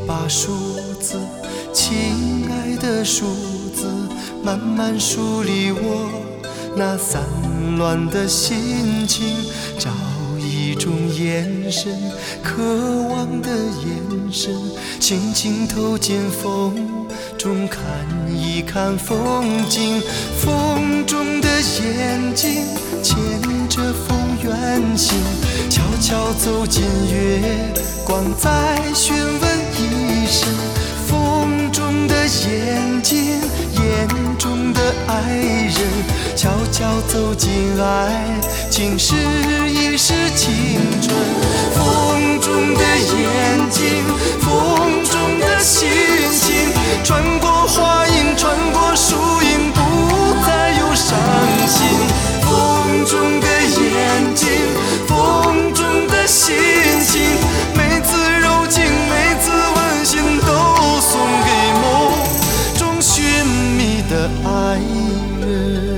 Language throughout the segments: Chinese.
把数字，亲爱的数字，慢慢梳理我那散乱的心情，找一种眼神，渴望的眼神，轻轻投进风中，看一看风景。风中的眼睛牵着风远行，悄悄走进月光，再询问一声。风中的眼睛，眼中的爱人，悄悄走进爱情，试一试青春。风中的眼睛，风中的心情，穿过花影，穿过树影，不再有伤心。风中的眼睛，风中的心情，每次柔情，每次温馨，都送给梦中寻觅的爱人。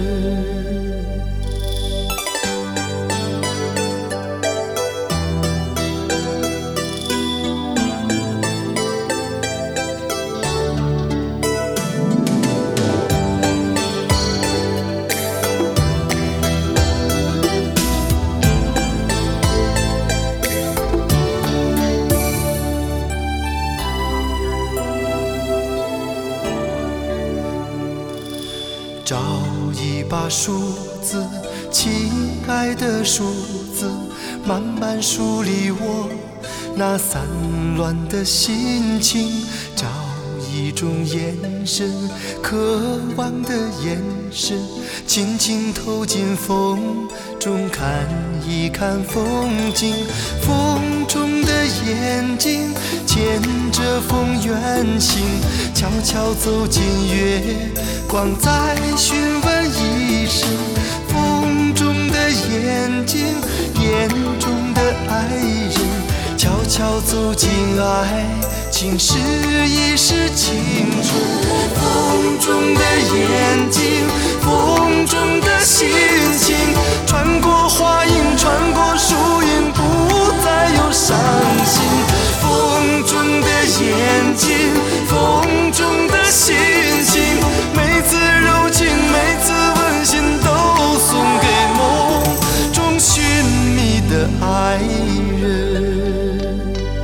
找一把数字，亲爱的数字，慢慢梳理我那散乱的心情，找一种眼神，渴望的眼神，轻轻投进风中，看一看风景。风中的眼睛牵着风远行，悄悄走进月光，再询问一声。风中的眼睛，眼中的爱人，悄悄走进爱情，试一试青春。风中的眼睛，风中的心情，穿过花影，穿过树影，不再有伤心。风中的眼睛，风中的心情，每次柔情，每次温馨，都送给梦中寻觅的爱人。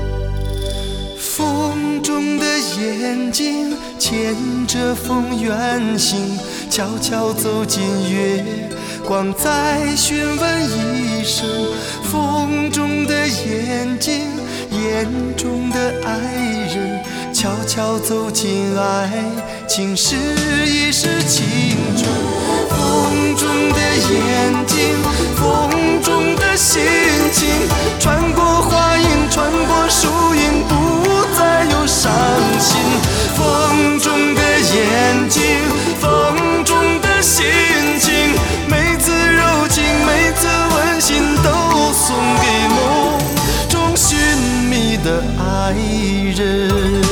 风中的眼睛牵着风远行，悄悄走进月光，再询问一声。风中的眼睛，眼中的爱人，悄悄走进爱情，试一试青春。风中的眼睛，风中的心情，穿过花影，穿过树影，不再有伤心。风中的眼睛，风中的心情，每次柔情，每次温馨，都送给梦中寻觅的爱人。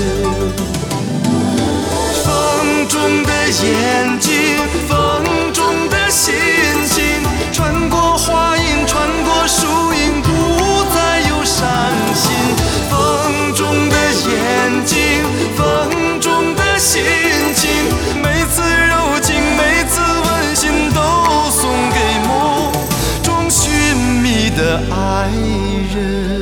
风中的眼睛，风中的心情，穿过花影，穿过树影，不再有伤心。风中的眼睛，风中的心情，每次柔情，每次温馨，都送给梦中寻觅的爱人。